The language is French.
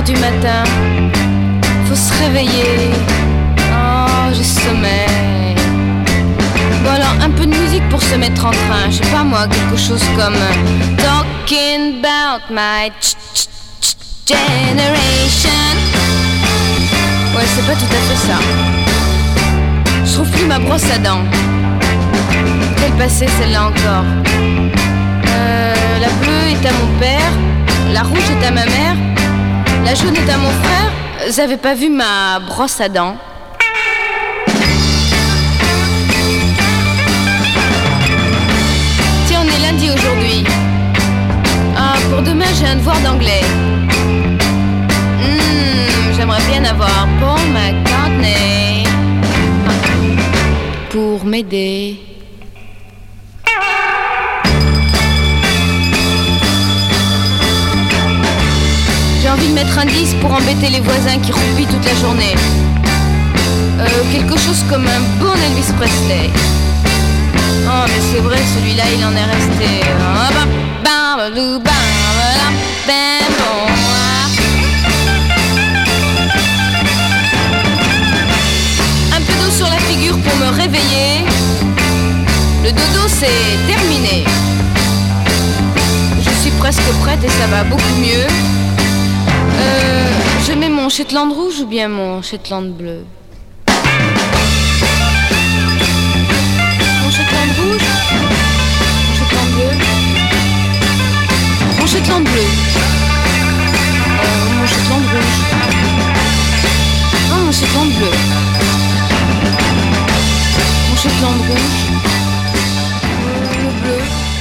heures du matin, faut se réveiller. Oh, j'ai sommeil. Bon alors, un peu de musique pour se mettre en train. Je sais pas moi, quelque chose comme Talking about my generation. Ouais, c'est pas tout à fait ça. Je trouve plus ma brosse à dents. Quelle passée celle-là encore. La bleue est à mon père, la rouge est à ma mère, la jaune est à mon frère. Vous avez pas vu ma brosse à dents? Tiens, on est lundi aujourd'hui. Ah, pour demain j'ai un devoir d'anglais. J'aimerais bien avoir Paul McCartney pour m'aider. J'ai envie de mettre un disque pour embêter les voisins qui roupillent toute la journée. Quelque chose comme un bon Elvis Presley. Oh mais c'est vrai, celui-là il en est resté. Un peu d'eau sur la figure pour me réveiller. Le dodo c'est terminé. Je suis presque prête et ça va beaucoup mieux. Je mets mon Shetland rouge ou bien mon Shetland bleu? Mon Shetland rouge? Mon Shetland bleu? Mon Shetland bleu? Mon Shetland rouge? Oh, mon Shetland bleu? Mon Shetland rouge? Le bleu?